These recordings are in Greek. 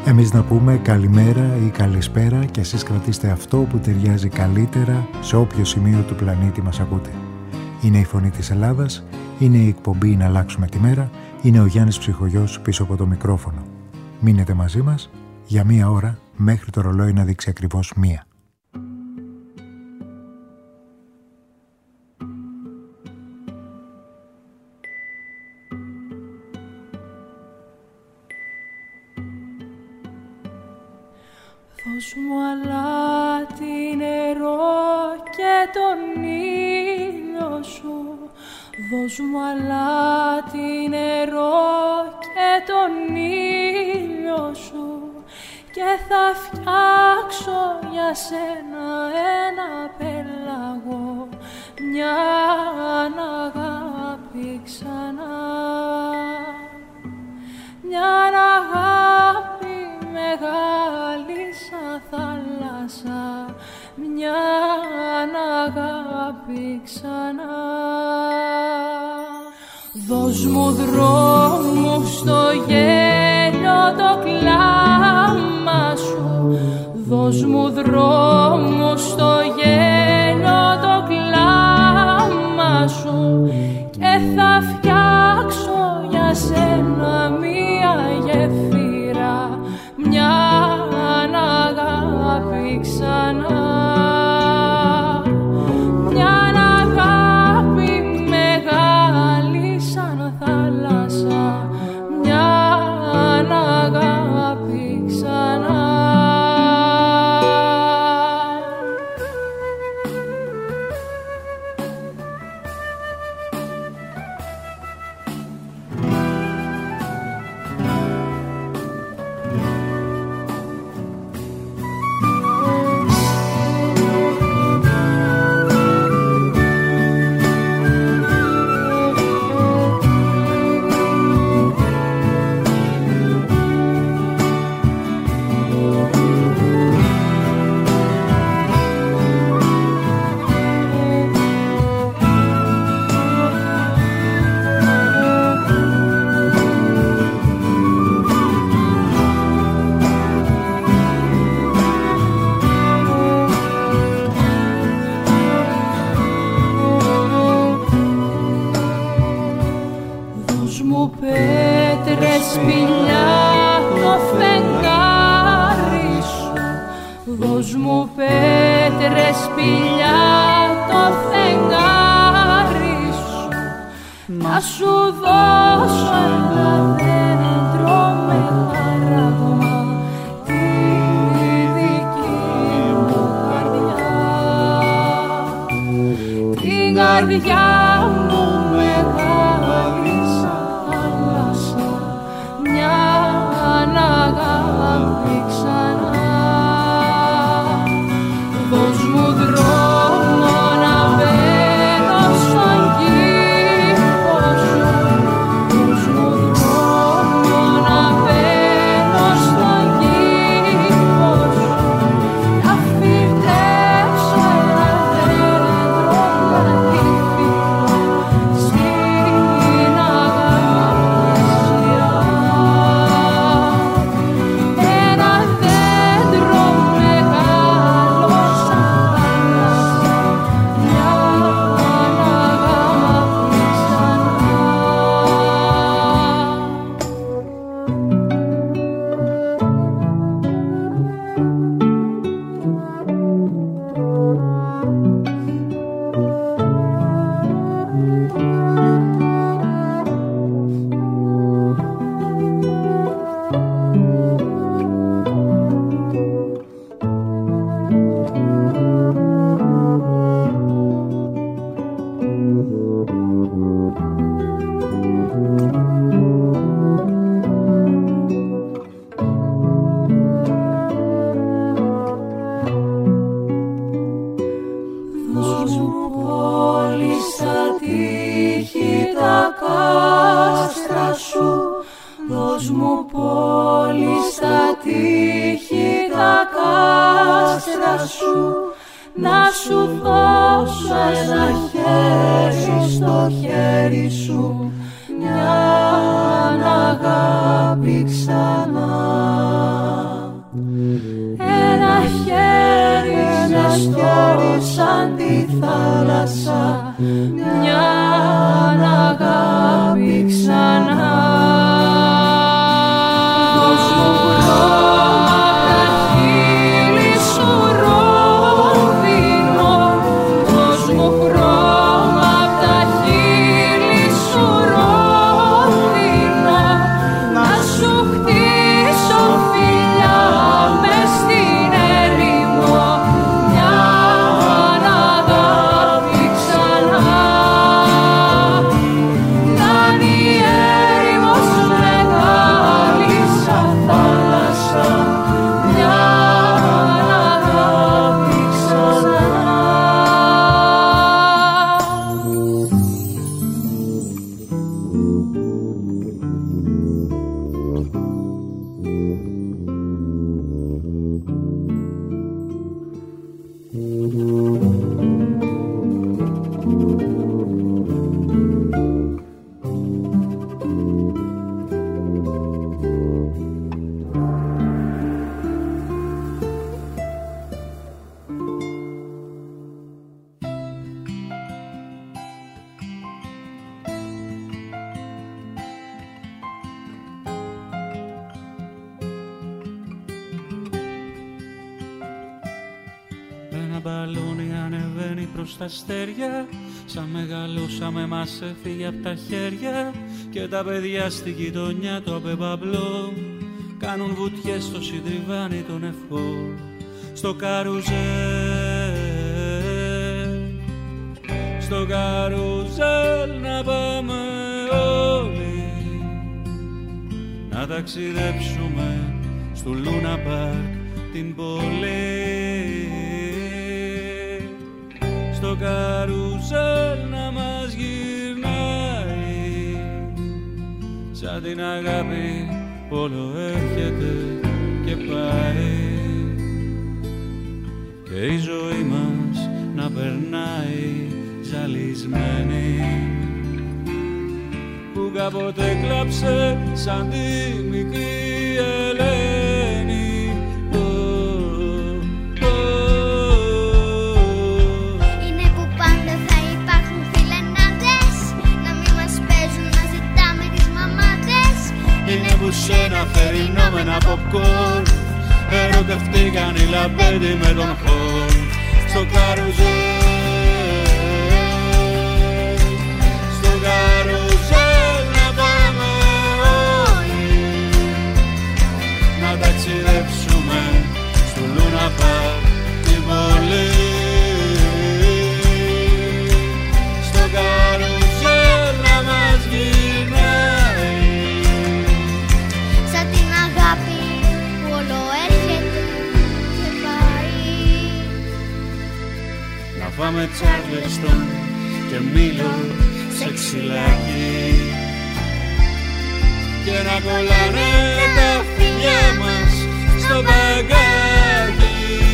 Εμείς να πούμε καλημέρα ή καλησπέρα και εσείς κρατήστε αυτό που ταιριάζει καλύτερα σε όποιο σημείο του πλανήτη μας ακούτε. Είναι η Φωνή της Ελλάδας, είναι η εκπομπή «Να αλλάξουμε τη μέρα», είναι ο Γιάννης Ψυχογιός πίσω από το μικρόφωνο. Μείνετε μαζί μας για 1 ώρα μέχρι το ρολόι να δείξει ακριβώς 1. Δώσ' μου αλάτι νερό και τον ήλιο σου. Δώσ' μου αλάτι νερό και τον ήλιο σου. Και θα φτιάξω για σένα ένα πέλαγο, μια αγάπη ξανά. Μια αγάπη μεγάλη σαν θάλασσα, μια αγάπη ξανά. Δώσ' μου δρόμου στο γέλιο το κλάμα σου. Δώσ' μου δρόμου στο γέλιο το κλάμα σου. Και θα φτιάξω για σένα μια γεφύρα, μια αγάπη ξανά. Μια αγάπη μεγάλη σαν θάλασσα, μια αγάπη ξανά. Να σου δώσω ένα δέντρο με χαράγμα, τη δική μου καρδιά. Την καρδιά μου μεγάλη σαν θάλασσα, μια αγάπη ξανά. Δώσ' μου δρόμο να μπαίνω στον κήπο σου. Δώσ' μου δρόμο να μπαίνω στον κήπο σου. Να φυτέψω ένα δέντρο να τύφει στην αγάπησιά. Ένα δέντρο μεγάλο σαν θάλασσα, μια αγάπη ξανά. Δώσ' μου πόλη στα τείχη τα κάστρα σου. Δώσ' μου πόλη στα τείχη τα κάστρα σου. Να σου δώσω ένα χέρι στο χέρι σου, μια αγάπη ξανά. μπαλόνι ανεβαίνει προς τα αστέρια. Σαν μεγαλώσαμε μας έφυγε απ' τα χέρια. Και τα παιδιά στη γειτονιά το απεμπαμπλό κάνουν βουτιές στο συντριβάνι των ευχών. Στο καρουζέλ, στο καρουζέλ να πάμε όλοι, να ταξιδέψουμε στο Λούνα Παρκ την πόλη. Στο καρουζέλ να μας γυρνάει, σαν την αγάπη όλο έρχεται και πάει. Και η ζωή μας να περνάει ζαλισμένη, που κάποτε κλάψε σαν τη μικρή Ελένη. Είναι που πάντα θα υπάρχουν φιλενάδες, να μην μας παίζουν να ζητάμε τις μαμάδες. Είναι που σε ένα θερινό με ένα popcorn ερωτευτήκαν οι λαμπέντι με τον χορν. Στο καρουζέλ, στο καρουζέλ να πάμε όλοι, να ταξιδέψουμε στο Λούνα Παρκ την πόλη. Στο καρουζέλ να μας γυρνάει, σαν την αγάπη που όλο έρχεται και πάει. Να φάμε Τσάρλεστον και Μήλο σε ξυλάκι, και να κολλάνε τα φιλιά μας στο μπαγκάκι.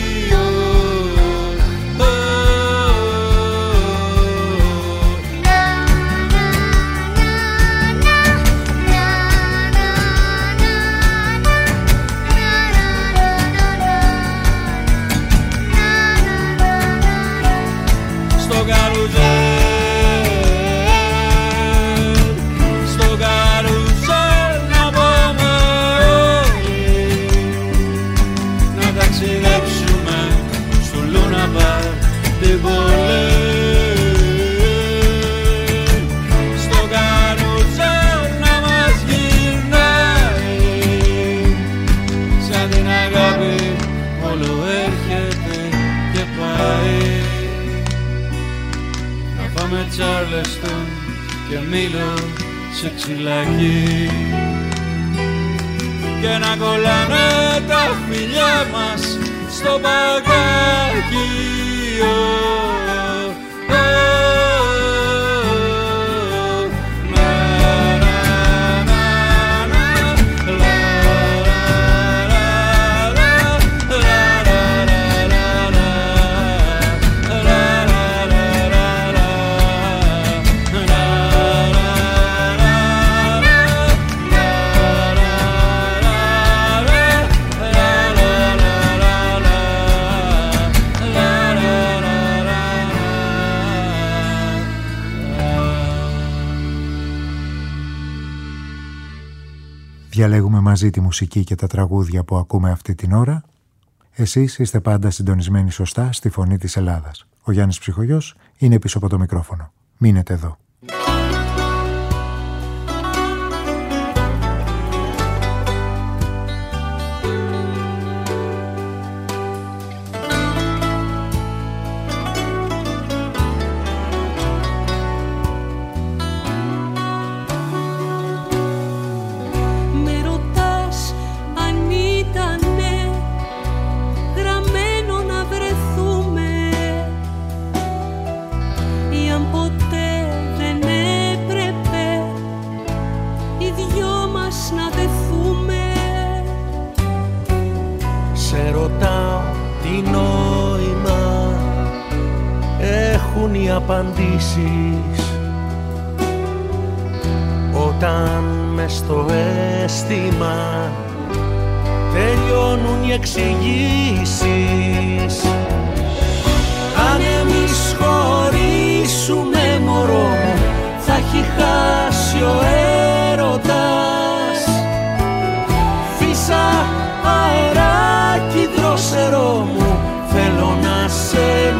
Στο καρουζέλ, στο καρουζέλ να πάμε όλοι, να ταξιδέψουμε στο Λούνα Παρκ την πόλη. Στο καρουζέλ να μας γυρνάει, σαν την αγάπη όλο έρχεται και πάει. Με Τσάρλεστον και Μήλο σε ξυλάκι, και να κολλάνε τα φιλιά μας στο μπαγκάκι. Διαλέγουμε μαζί τη μουσική και τα τραγούδια που ακούμε αυτή την ώρα. Εσείς είστε πάντα συντονισμένοι σωστά στη φωνή της Ελλάδας. Ο Γιάννης Ψυχογιός είναι πίσω από το μικρόφωνο. Μείνετε εδώ. Απαντήσεις όταν μες στο αίσθημα τελειώνουν οι εξηγήσεις. Αν εμείς χωρίσουμε μωρό μου, θα έχει χάσει ο έρωτας. Φύσα αεράκι δρόσερό μου, θέλω να σε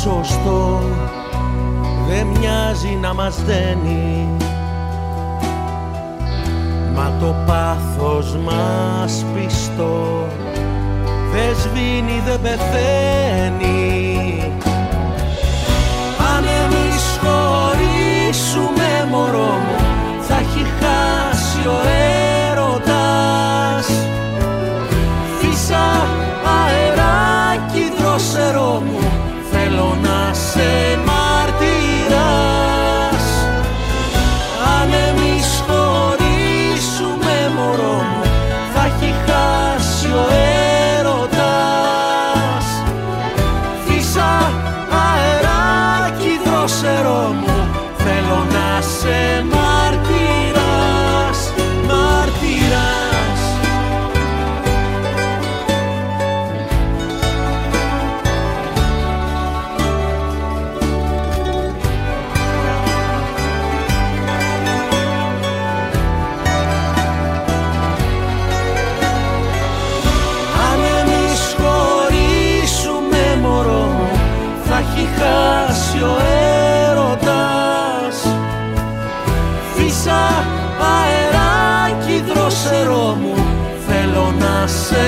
σωστό, δεν μοιάζει να μας δένει, μα το πάθος μας πιστό δεν σβήνει, δεν πεθαίνει. Αν εμείς χωρίσουμε μωρό μου, θα έχει χάσει ο έρωτας. Φύσα αεράκι δρόσερό μου, θέλω να σε μαρτυράς. Αν εμείς χωρίσουμε μωρό μου, θα έχει χάσει ο έρωτας. Φύσα αεράκι δρόσερό μου, θέλω να σε μαρτυράς, μαρτυράς. Αν εμείς χωρίσουμε μωρό μου, θα έχει χάσει ο έρωτας. Φύσα αεράκι δρόσερό μου, θέλω να σε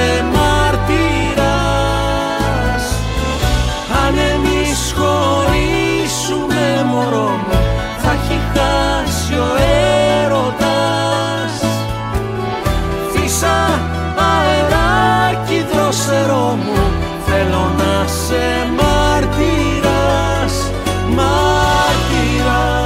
μαρτυράς. Αν εμείς χωρίσουμε μωρό μου, θα έχει χάσει ο έρωτας. Φύσα αεράκι δρόσερό μου, θέλω να σε μαρτυράς, μαρτυράς.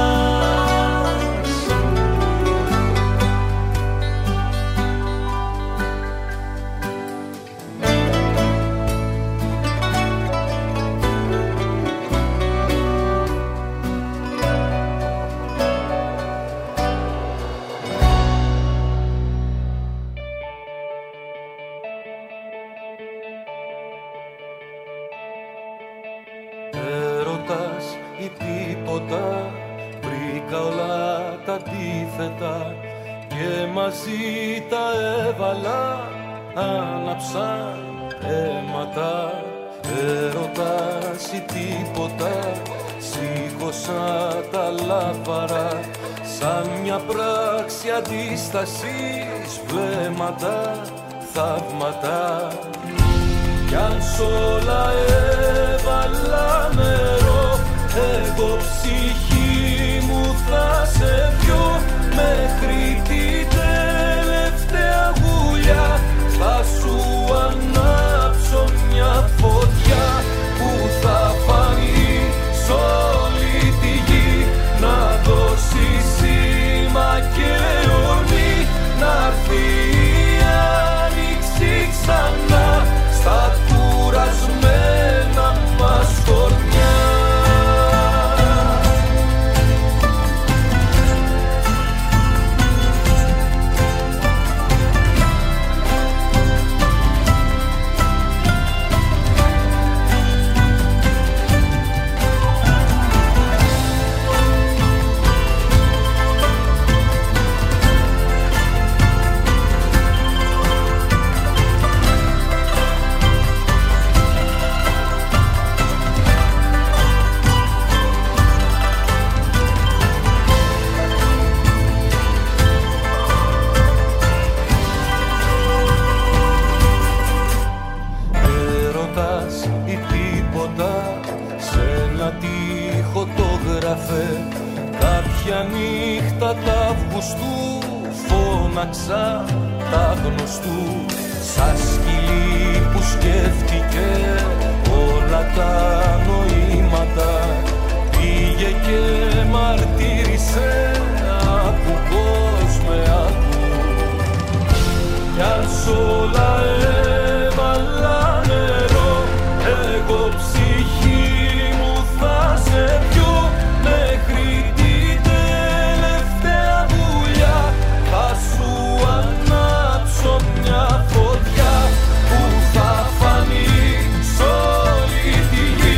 Έρωτας ή τίποτα, βρήκα όλα τα αντίθετα και μαζί τα έβαλα, άναψαν αίματα. Έρωτας ή τίποτα, σήκωσα τα λάβαρα, σαν μια πράξη αντίστασης, βλέμματα, θαύματα. Κι αν σ' όλα έβαλα νερό, εγώ ψυχή μου θα σε πιω, μέχρι την τελευταία γουλιά θα σου ανάψω μια φωτιά που θα φανεί σ' όλη τη γη, να δώσει σήμα και ορμή, να'ρθεί η άνοιξη ξανά στα κουρασμένα μας χωριά. Κάποια νύχτα τα Αυγουστού φώναξα τα γνωστού, σαν σκυλί που σκέφτηκε όλα τα νοήματα. Πήγε και μαρτύρησε, άκου πως με άκου. Κι αν σ' όλα έβαλα νερό, εγώ ψυχή μου θα σε πιω, μέχρι την τελευταία βουλιά θα σου ανάψω μια φωτιά που θα φανεί σ' όλη τη γη,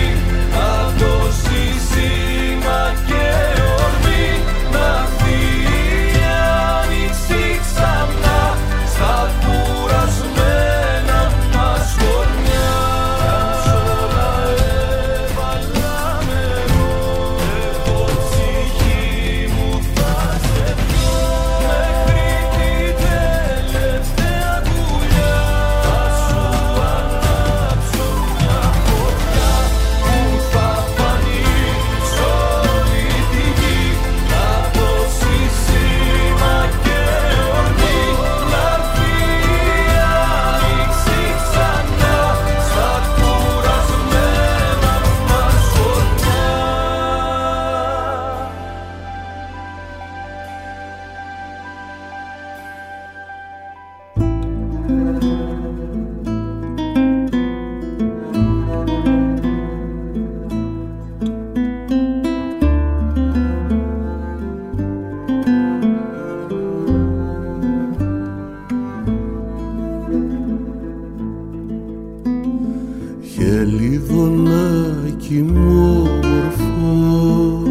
Χελιδονάκι μου όμορφο,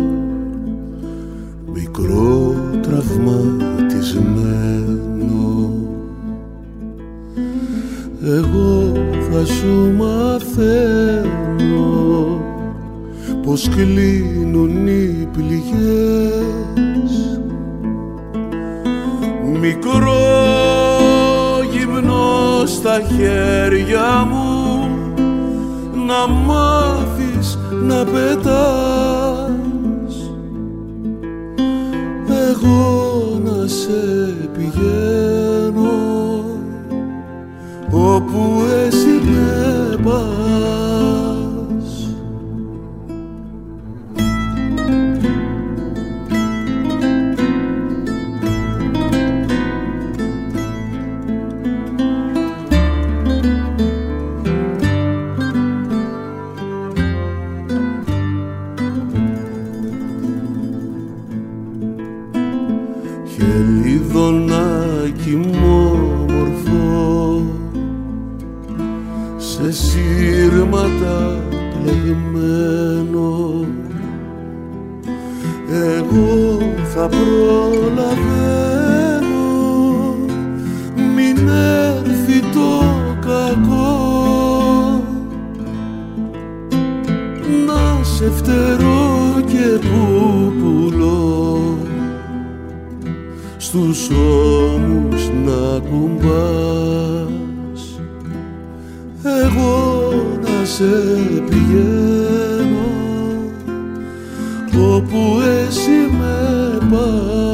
μικρό τραυματισμένο, εγώ θα σου μαθαίνω πως κλείνουν οι πληγές. Μικρό γυμνό στα χέρια μου, να μάθεις να πετάς, εγώ να σε πηγαίνω όπου εσύ με πας. Χελιδονάκι μου όμορφο, σε σύρματα πλεγμένο, εγώ θα προλαβαίνω μην έρθει το κακό, να σε φτερώ και που πουλώ στους ώμους να κουμπάς, εγώ να σε πηγαίνω όπου εσύ με πας.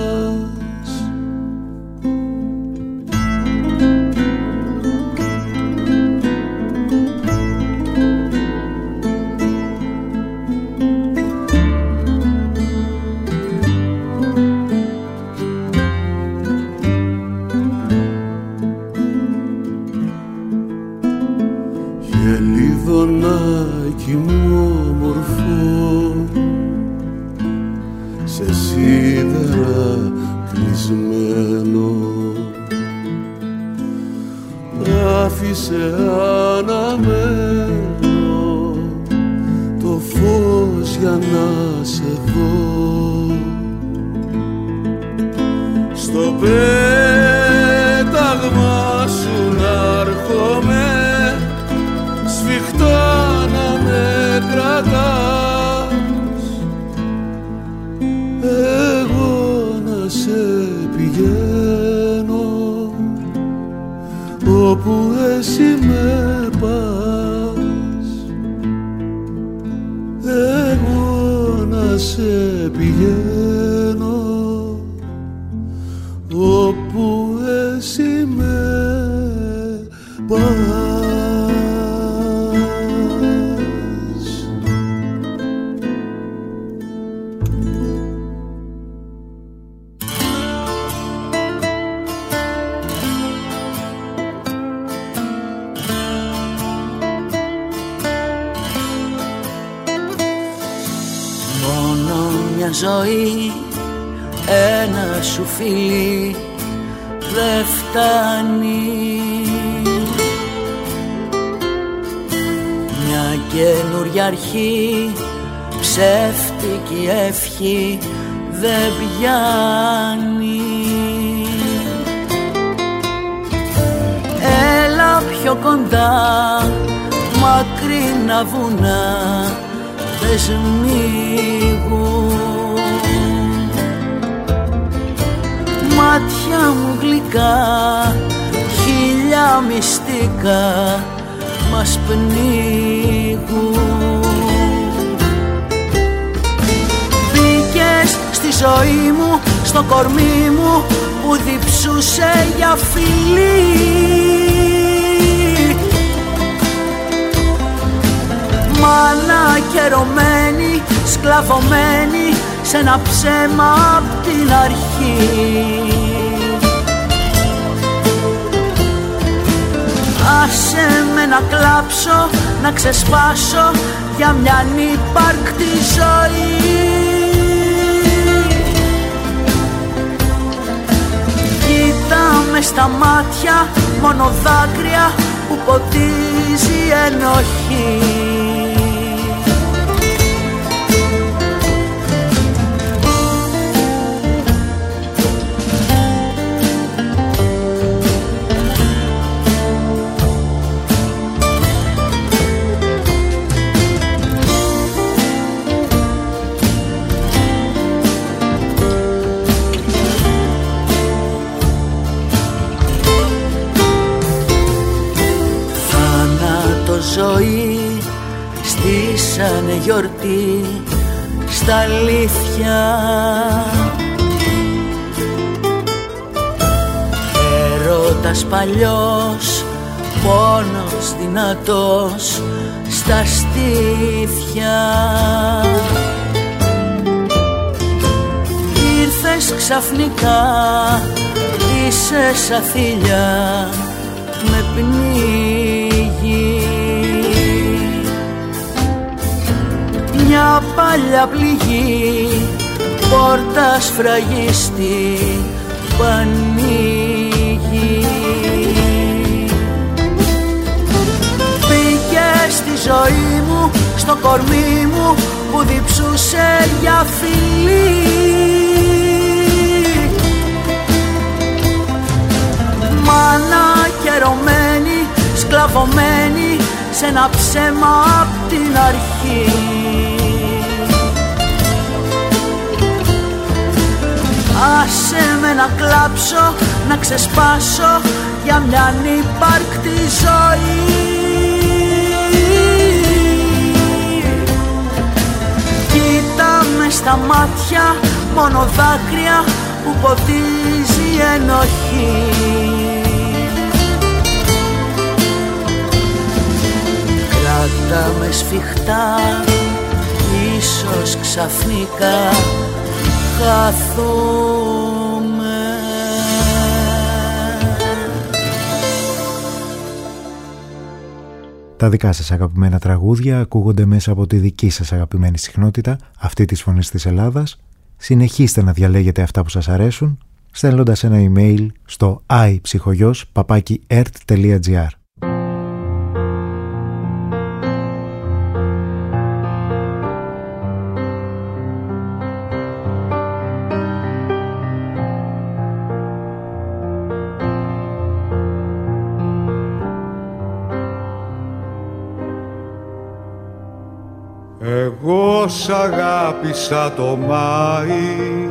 Χελιδονάκι μου όμορφο, σε σίδερα κλεισμένο, άφησε αναμένο το φως για να σε δω. Στο πέταγμα σου να έρχομαι, σφιχτά να με κρατάς, εγώ να σε πηγαίνω όπου εσύ με πας, εγώ να σε πηγαίνω όπου εσύ με πας. Ζωή, ένα σου φίλι δε φτάνει, μια καινούρια αρχή, ψεύτικη ευχή δεν πιάνει. Έλα πιο κοντά, μακρινά βουνά δεν σμίγουν, μάτια μου γλυκά, χίλια μυστικά μας πνίγουν. Μπήκες στη ζωή μου, στο κορμί μου που διψούσε για φιλί, μάνα καιρωμένη, σκλαβωμένη σε ένα ψέμα απ' την αρχή. Άσε με να κλάψω, να ξεσπάσω για μια ανύπαρκτη ζωή. Κοίτα με στα μάτια, μόνο δάκρυα που ποτίζει ενοχή. Ζωή στήσανε γιορτή στα αλήθεια. Έρωτας παλιός, πόνος δυνατός στα στήθια. Ήρθες ξαφνικά, είσαι σαν θηλιά με πνίγει. Μια παλιά πληγή, πόρτα σφραγίστη που ανοίγει. Μπήκε στη ζωή μου, στο κορμί μου που διψούσε για φιλί. Μάνα καιρωμένη, σκλαβωμένη σε ένα ψέμα απ' την αρχή. Άσε με να κλάψω, να ξεσπάσω για μια ανύπαρκτη ζωή. Κοίτα με στα μάτια, μόνο δάκρυα που ποτίζει ενοχή. Κράτα με σφιχτά, ίσως ξαφνικά χαθούμε. Τα δικά σας αγαπημένα τραγούδια ακούγονται μέσα από τη δική σας αγαπημένη συχνότητα, αυτή της Φωνής της Ελλάδας. Συνεχίστε να διαλέγετε αυτά που σας αρέσουν, στέλνοντας ένα email στο iPsychogos@ert.gr. Εγώ σ' αγάπησα το Μάη,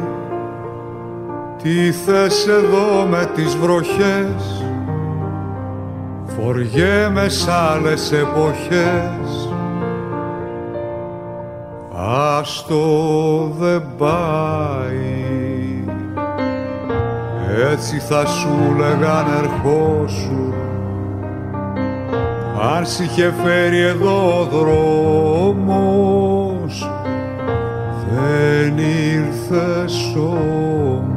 τι θες εδώ με τις βροχές, φοριέμαι σ' άλλες εποχές, άστο δεν πάει. Έτσι θα σου λέγαν ερχόσου, αν σ' είχε φέρει εδώ ο δρόμος, δεν ήρθες όμως.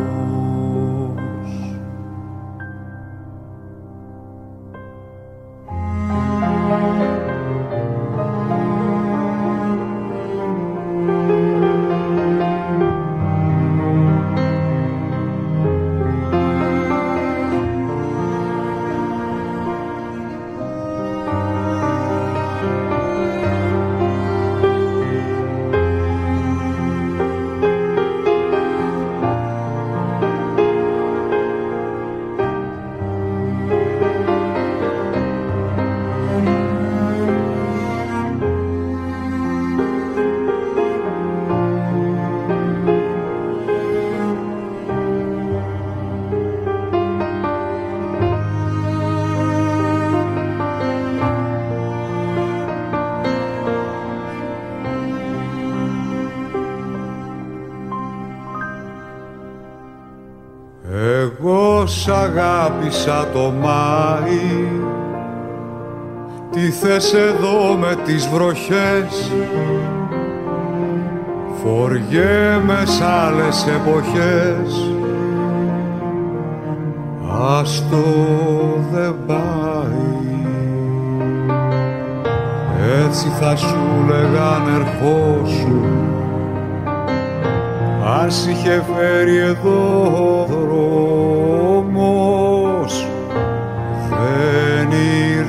Εγώ σ' αγάπησα το Μάη, τι θες εδώ με τις βροχές, φοριέμαι σ' άλλες εποχές, άστο δεν πάει. Έτσι θα σου λέγαν ερχόσου, αν σ' είχε φέρει εδώ ο δρόμος, δεν ήρθε.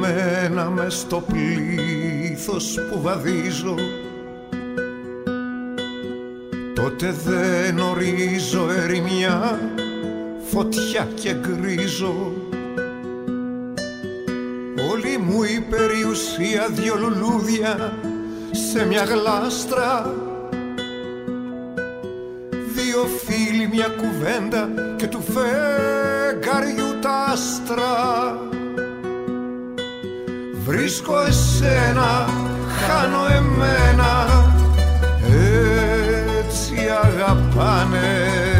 μένα μες στο πλήθος που βαδίζω, τότε δεν ορίζω ερημιά, φωτιά και γκρίζω. Όλη μου η περιουσία δυο λουλούδια σε μια γλάστρα, δύο φίλοι μια κουβέντα και του φεγγαριού τα άστρα. Βρίσκω εσένα, χάνω εμένα, έτσι αγαπάνε.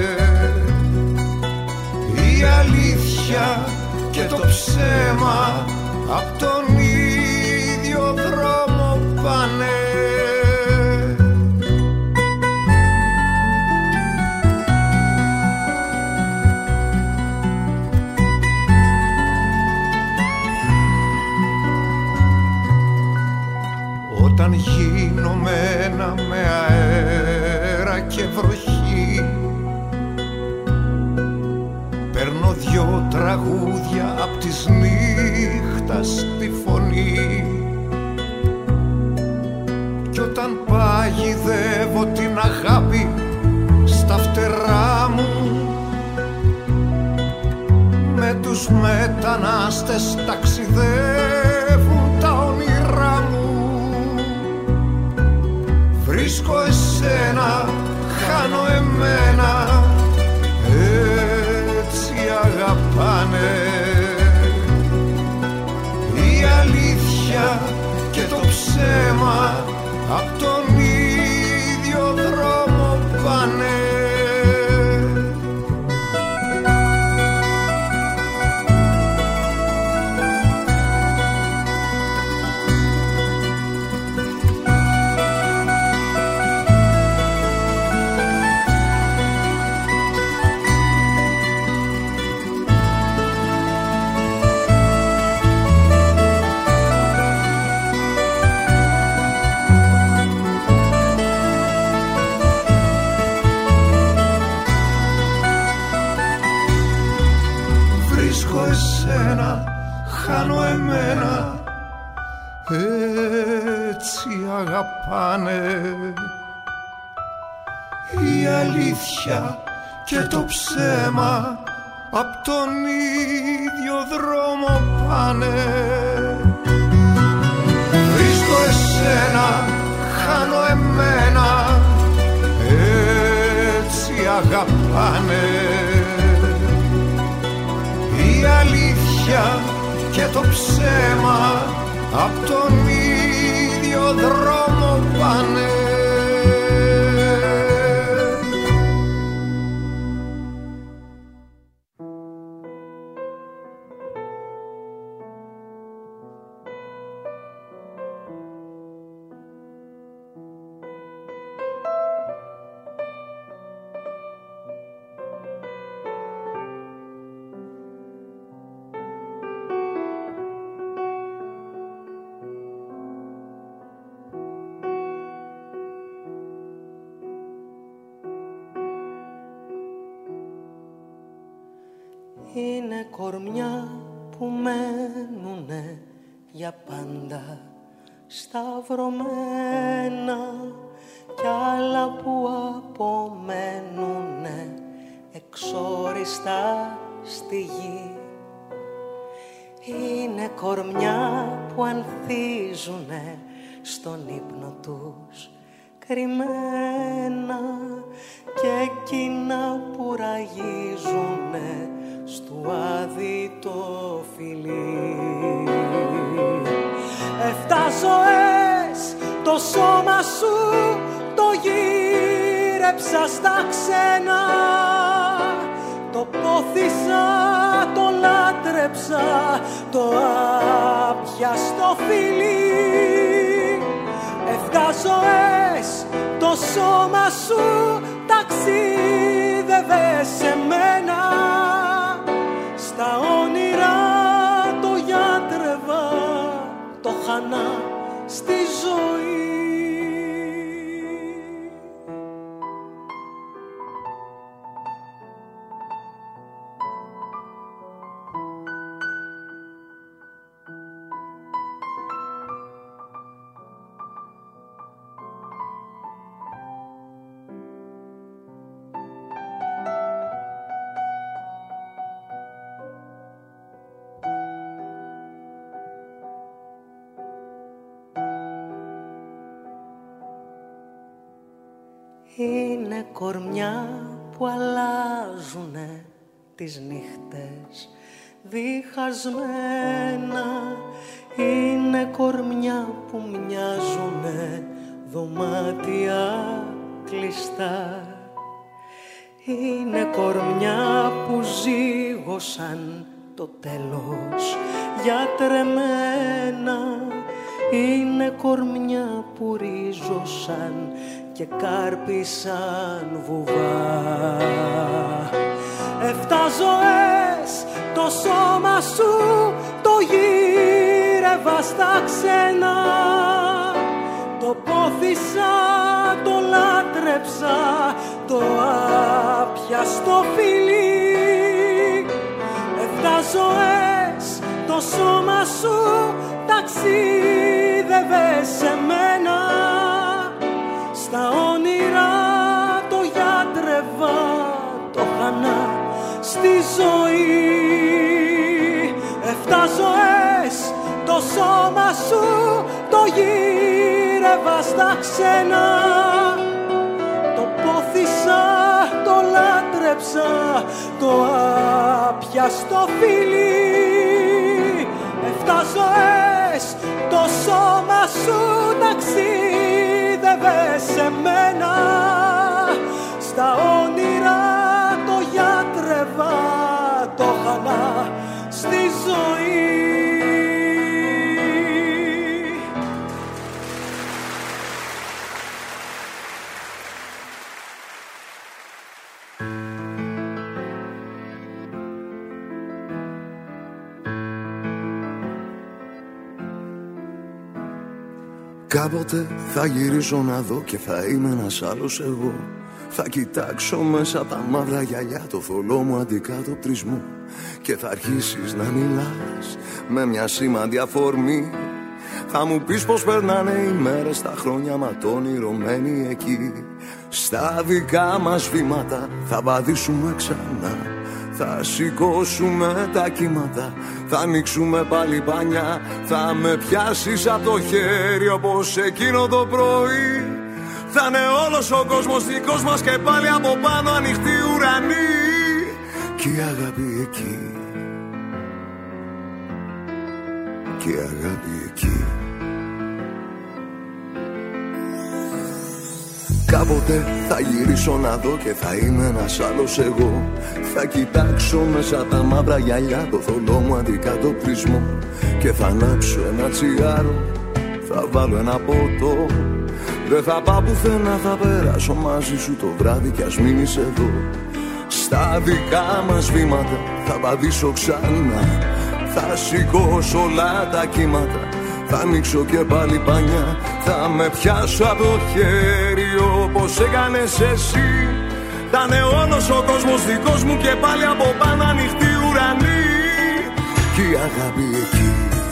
Η αλήθεια και το ψέμα απ' τον ίδιο δρόμο πάνε. Όταν γίνομαι ένα με αέρα και βροχή, παίρνω δυο τραγούδια απ' της νύχτας τη φωνή. Κι όταν παγιδεύω την αγάπη στα φτερά μου, με τους μετανάστες ταξιδεύουν τα όνειρά μου. Βρίσκω εσένα, χάνω εμένα, έτσι αγαπάνε. Η αλήθεια και το ψέμα απ' τον ίδιο δρόμο πάνε. Χάνω εμένα, έτσι αγαπάνε. Η αλήθεια και το ψέμα απ' τον ίδιο δρόμο πάνε. Βρίσκω εσένα, χάνω εμένα, έτσι αγαπάνε. Η αλήθεια και το ψέμα απ' τον ίδιο δρόμο πάνε. Είναι κορμιά που μένουνε για πάντα σταυρωμένα κι άλλα που απομένουνε εξόριστα στη γη. Είναι κορμιά που ανθίζουνε στον ύπνο τους κρυμμένα και εκείνα που ραγίζουνε στου άδει το φιλί. 7 ζωές το σώμα σου το γύρεψα στα ξένα, το πόθησα, το λάτρεψα, το άπιαστο φιλί. 7 ζωές το σώμα σου ταξίδευε σε μένα, στα όνειρα το γιατρεύα, το χανά στη ζωή. Είναι κορμιά που αλλάζουνε τις νύχτες διχασμένα. Είναι κορμιά που μοιάζουνε δωμάτια κλειστά. Είναι κορμιά που ζήγωσαν το τέλος γιατρεμένα. Είναι κορμιά που ρίζωσαν και κάρπισαν βουβά. 7 ζωές το σώμα σου το γύρευα στα ξένα. Το πόθησα, το λάτρεψα, το άπιαστο φιλί. 7 ζωές το σώμα σου ταξίδευε σε μένα. Στα όνειρα το γιατρεύα, το χανά στη ζωή. 7 ζωές το σώμα σου το γύρευα στα ξένα. Το πόθησα, το λάτρεψα, το άπιαστο φιλί. 7 ζωές το σώμα σου ταξίδευε σε μένα. Στα όνειρα το γιατρεύα, το χανά στη ζωή. Κάποτε θα γυρίσω να δω και θα είμαι ένας άλλος εγώ. Θα κοιτάξω μέσα από τα μαύρα γυαλιά το θολό μου αντικατοπτρισμό και θα αρχίσεις να μιλάς με μια σήμαντη αφορμή. Θα μου πεις πως περνάνε οι μέρες, τα χρόνια ματώνυρωμένοι εκεί. Στα δικά μας βήματα θα βαδίσουμε ξανά. Θα σηκώσουμε τα κύματα, θα ανοίξουμε πάλι πανιά. Θα με πιάσεις από το χέρι όπως εκείνο το πρωί. Θα είναι όλος ο κόσμος δικός μας και πάλι από πάνω ανοιχτή ουρανή. Κι η αγάπη εκεί, κι η αγάπη εκεί. Κάποτε θα γυρίσω να δω και θα είμαι ένας άλλος εγώ. Θα κοιτάξω μέσα από τα μαύρα γυαλιά το θολό μου αντικατοπτρισμό και θα ανάψω ένα τσιγάρο, θα βάλω ένα ποτό. Δεν θα πάω πουθενά, θα περάσω μαζί σου το βράδυ κι ας μείνεις εδώ. Στα δικά μας βήματα θα βαδίσω ξανά. Θα σηκώσω όλα τα κύματα, θα ανοίξω και πάλι πανιά. Θα με πιάσω από το χέρι όπως έκανες εσύ. Θα είναι όλος ο κόσμος δικός μου και πάλι από πάνω ανοιχτή ουρανή. Κι η αγάπη εκεί,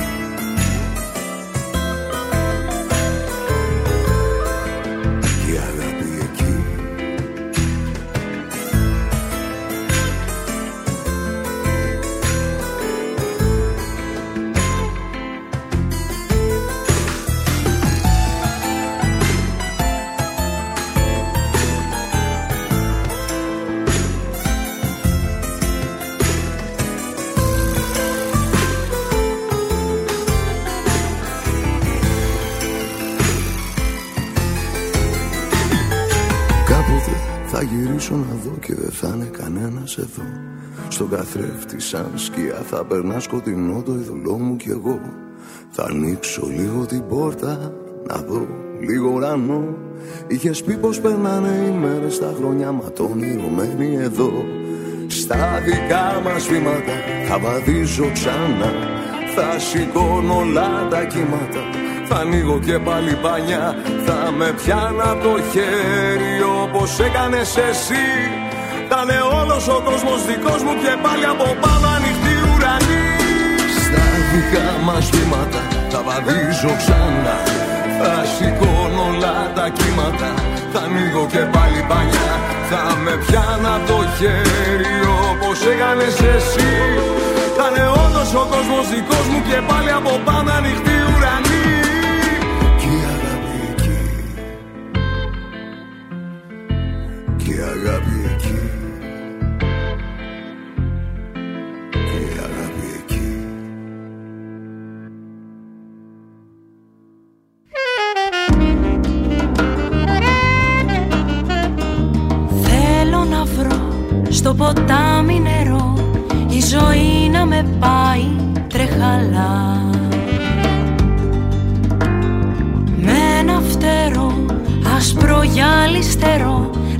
θα γυρίσω να δω και δεν θα είναι κανένας εδώ. Στον καθρέφτη σαν σκιά θα περνά σκοτεινό το ειδωλό μου κι εγώ. Θα ανοίξω λίγο την πόρτα να δω λίγο ουρανό. Είχες πει πως περνάνε οι μέρες, τα χρόνια ματώνυρωμένοι εδώ. Στα δικά μας βήματα θα βαδίζω ξανά. Θα σηκώνω όλα τα κύματα, θα ανοίγω και πάλι πανιά. Θα με πιάνω από το χέρι όπως έκανες εσύ. Θα είναι όλος ο κόσμος δικός μου και πάλι από πάνω ανοιχτή ουρανή. Στα δικά μας βήματα θα βαδίζω ξανά. Θα σηκώνω όλα τα κύματα, θα ανοίγω και πάλι πανιά. Θα με πιάνω από το χέρι όπως έκανες εσύ. Θα είναι όλος ο κόσμος δικός μου και πάλι από πάνω ανοιχτή ουρανή. Κι η αγάπη εκεί,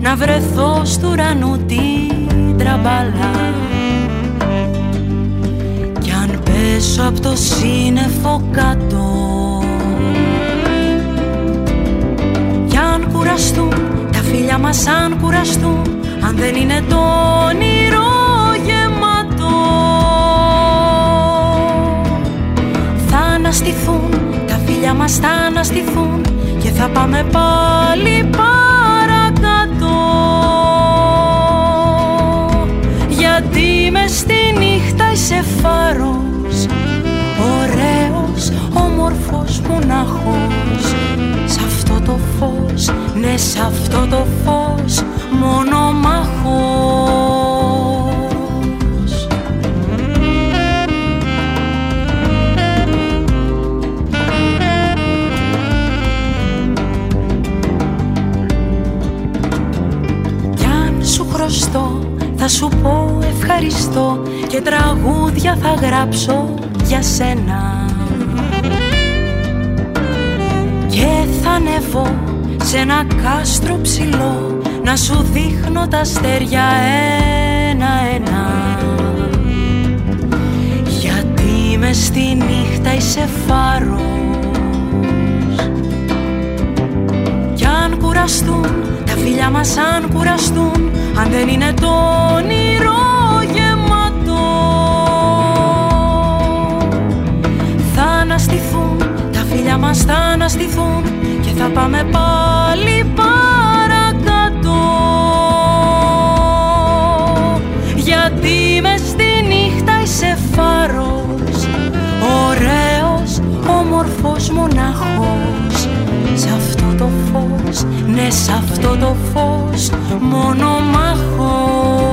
να βρεθώ στου ουρανού την τραμπαλά. Κι αν πέσω απ' το σύννεφο κάτω, κι αν κουραστούν τα φίλια μας, αν κουραστούν, αν δεν είναι το όνειρο γεμάτο, θα αναστηθούν τα φίλια μας, θα αναστηθούν και θα πάμε πάλι παρακάτω. Γιατί μες στη νύχτα είσαι φάρος, ωραίος, όμορφος, μονάχος, σ' αυτό το φως, ναι σ' αυτό το φως, μονομάχος. Κι αν σου χρωστώ θα σου πω ευχαριστώ και τραγούδια θα γράψω για σένα και θα ανεβώ σε ένα κάστρο ψηλό να σου δείχνω τα αστέρια ένα-ένα. Γιατί μες στη νύχτα είσαι φάρος, κι αν κουραστούν τα φίλια μας, αν κουραστούν, αν δεν είναι το όνειρο γεμάτο, θα αναστηθούν τα φίλια μας, θα αναστηθούν και θα πάμε πάλι παρακάτω. Γιατί μες στη νύχτα είσαι φάρος, ωραίος, όμορφος, μονάχος, σ' αυτό το φως, ναι σ' αυτό το φως, μονομάχος.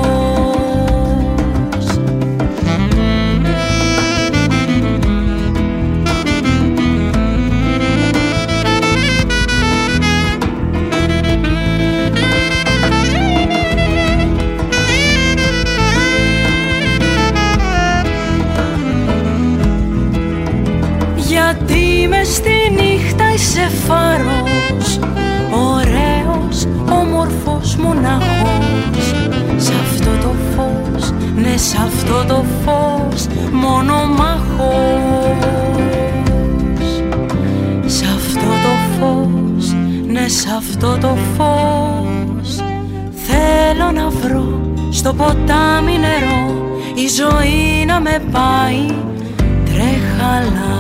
Γιατί μες στη νύχτα είσαι φάρος, ωραίος, όμορφος, μονάχος, σ' αυτό το φως, ναι σ' αυτό το φως, μονομάχος. Σ' αυτό το φως, ναι σ' αυτό το φως, θέλω να βρω στο ποτάμι νερό, η ζωή να με πάει τρέχαλα.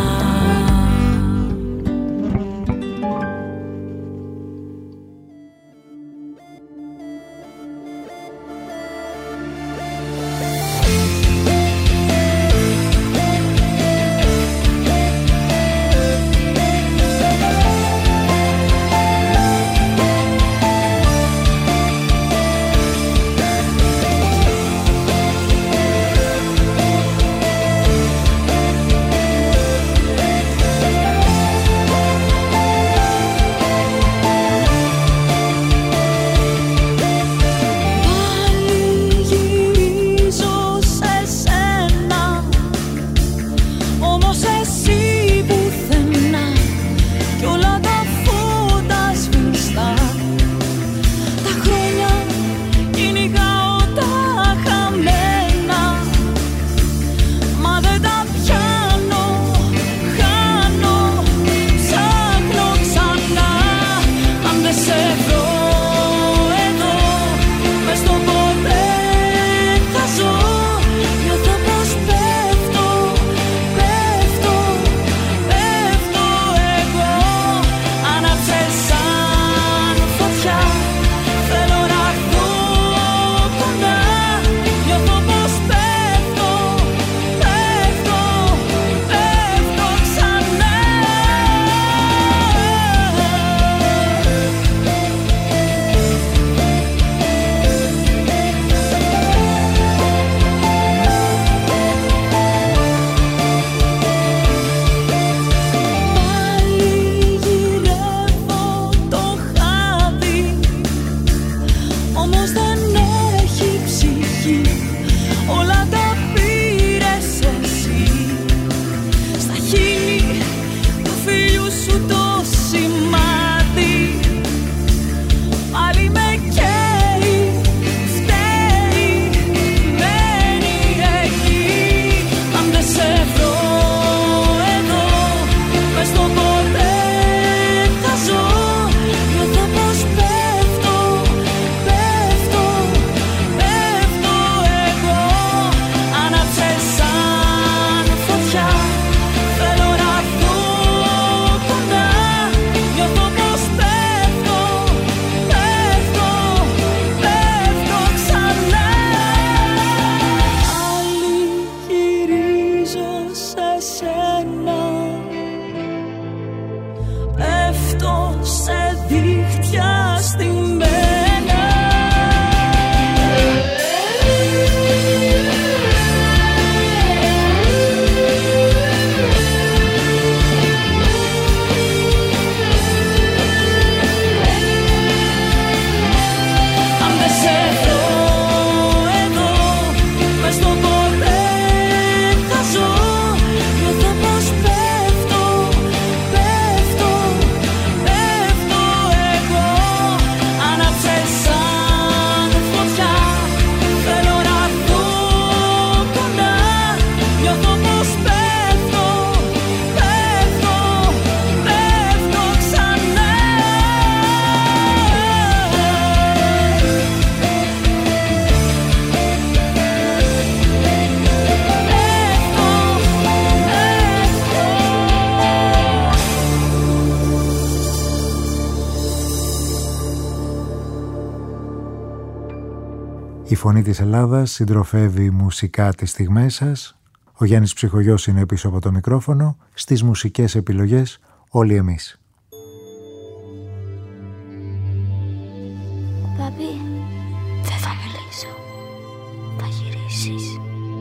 στο ποτέ θα ζω. Νιώθω πως πέφτω, πέφτω, πέφτω εγώ. Άναψε σαν φωτιά, θέλω να βγω κοντά. Νιώθω πως πέφτω, πέφτω, πέφτω ξανά. Άλλη γυρίζω σε σένα, πέφτω σε δίχτυα στημμένα. Αν δεν σε βρω εδώ, μες στο ποτέ θα ζω. Νιώθω πως πέφτω, πέφτω, πέφτω εγώ. Άναψε σαν φωτιά, θέλω να βγω κοντά. Νιώθω πως πέφτω, πέφτω, πέφτω ξανά. Η φωνή της Ελλάδας συντροφεύει μουσικά τις στιγμές σας. Ο Γιάννης Ψυχογιός είναι πίσω από το μικρόφωνο. Στις μουσικές επιλογές όλοι εμείς. Παπί, δεν θα μιλήσω. Θα γυρίσεις.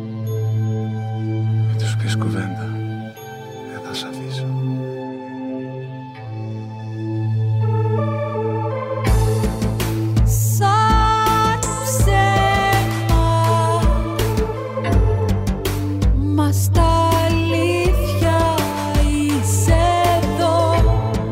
Να τους πεις κουβέντα. Δεν θα σ' αφήσω. Σαν ψέμα, μα στα αλήθεια είσαι εδώ.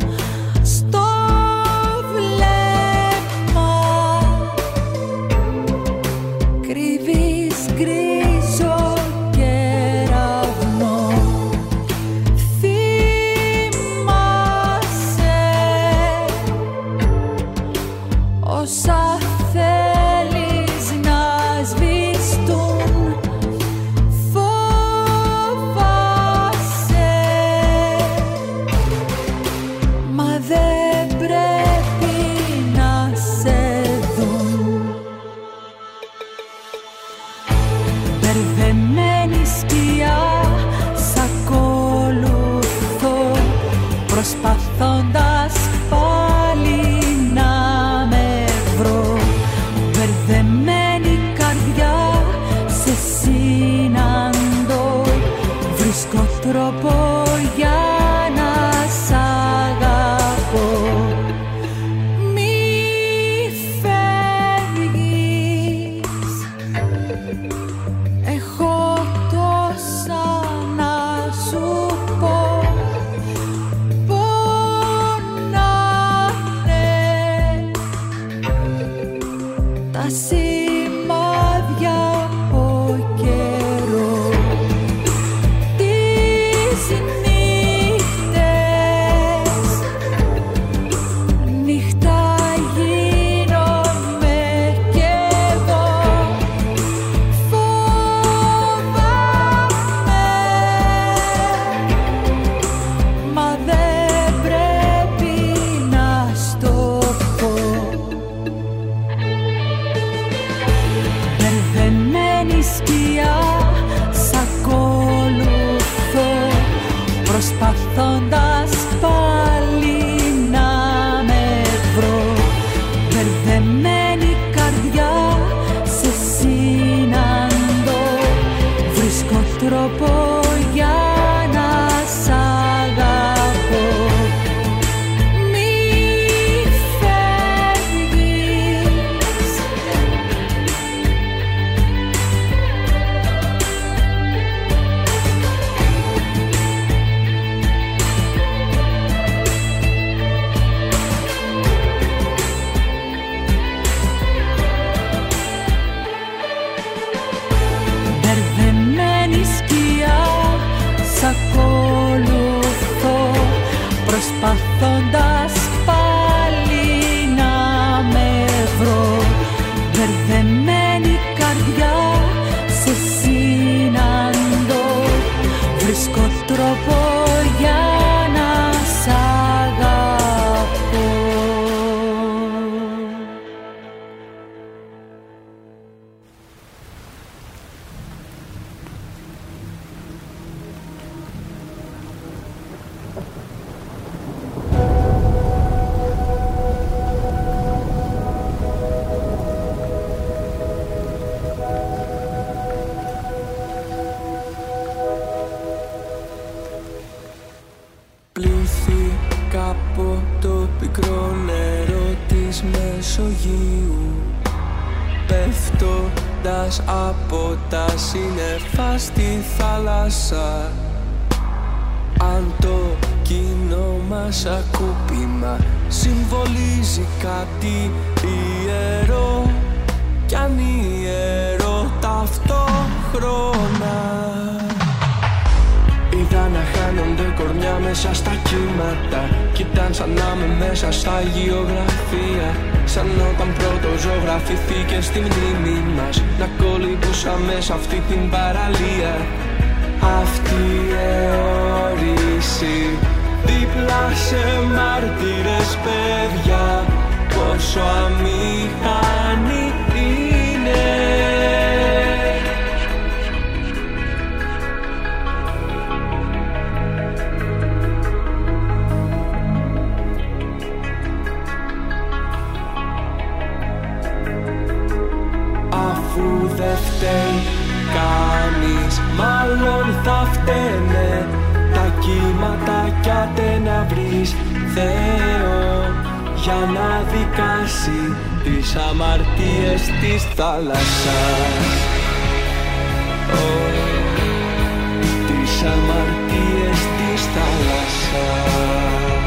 Μεσογείου, πέφτοντας από τα σύννεφα στη θάλασσα. Αν το κοινό μας ακούπημα συμβολίζει κάτι ιερό, κι αν ιερό ταυτόχρονα. Είδα να χάνονται κορμιά μέσα στα κύματα, κι ήταν σαν να είμαι μέσα στα γεωγραφία. Σαν όταν πρώτο ζωγραφηθήκε στη μνήμη μας, να κολυμπούσαμε σε αυτή την παραλία. Αυτή η αιώρηση δίπλα σε μάρτυρες παιδιά, πόσο αμήχανη είναι. Αφού δεν φταίει κανείς, μάλλον θα φταίνε τα κύματα, κι άντε να βρεις Θεό για να δικάσει τις αμαρτίες της θάλασσας. Τις αμαρτίες της θάλασσας.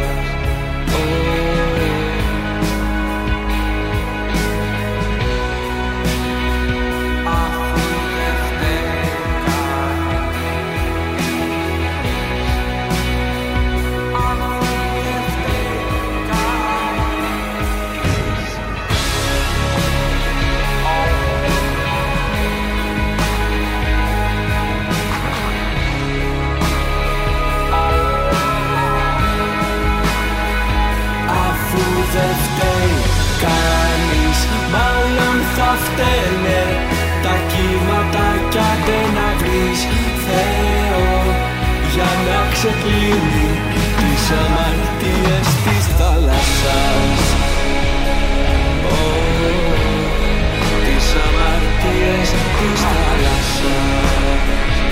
Δεν φταίει κανείς, μάλλον θα φταίνε τα κύματα, κι άντε να βρεις Θεό για να ξεκλίνει τις αμαρτίες της θάλασσας. Τις αμαρτίες της θάλασσας.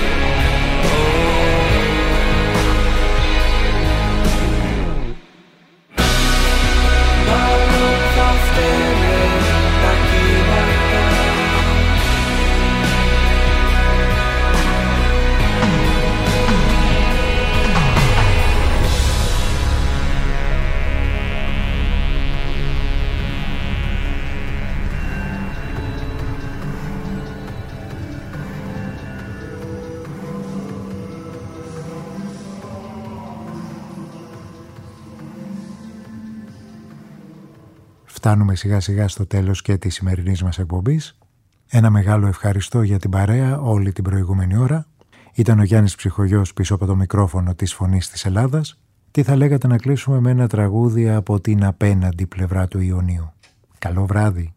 Φτάνουμε σιγά σιγά στο τέλος και της σημερινής μας εκπομπής. Ένα μεγάλο ευχαριστώ για την παρέα όλη την προηγούμενη ώρα. Ήταν ο Γιάννης Ψυχογιός πίσω από το μικρόφωνο της Φωνής της Ελλάδας. Τι θα λέγατε να κλείσουμε με ένα τραγούδι από την απέναντι πλευρά του Ιωνίου. Καλό βράδυ.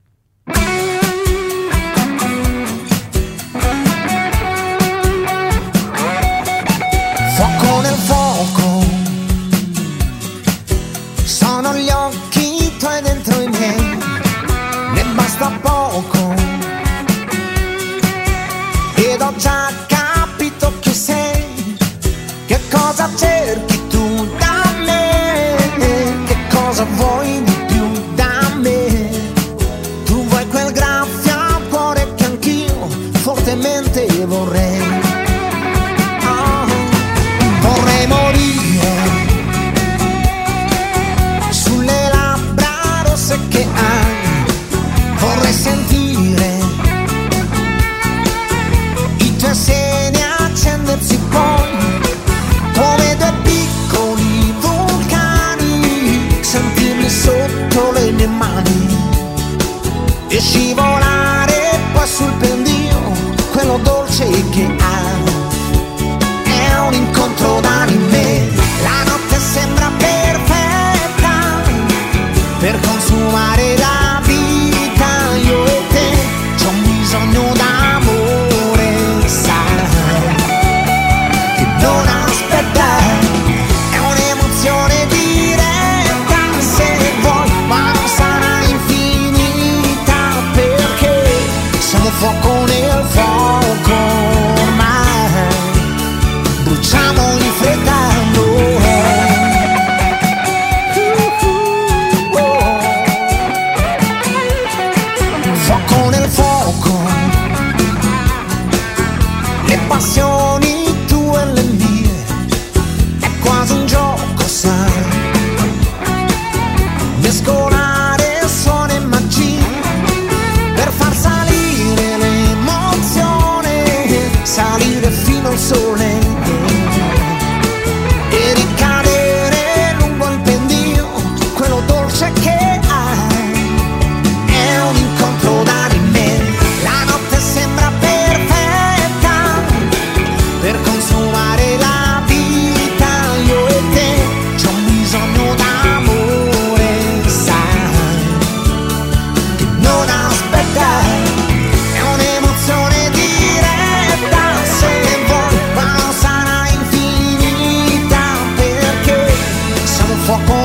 Fuoco nel fuoco, sono gli occhi tuoi dentro i miei, ne basta poco, ed ho già capito chi sei, che cosa cerchi tu da me, che cosa vuoi di più da me, tu vuoi quel graffio al cuore che anch'io fortemente vorrei. Vorremmo fuoco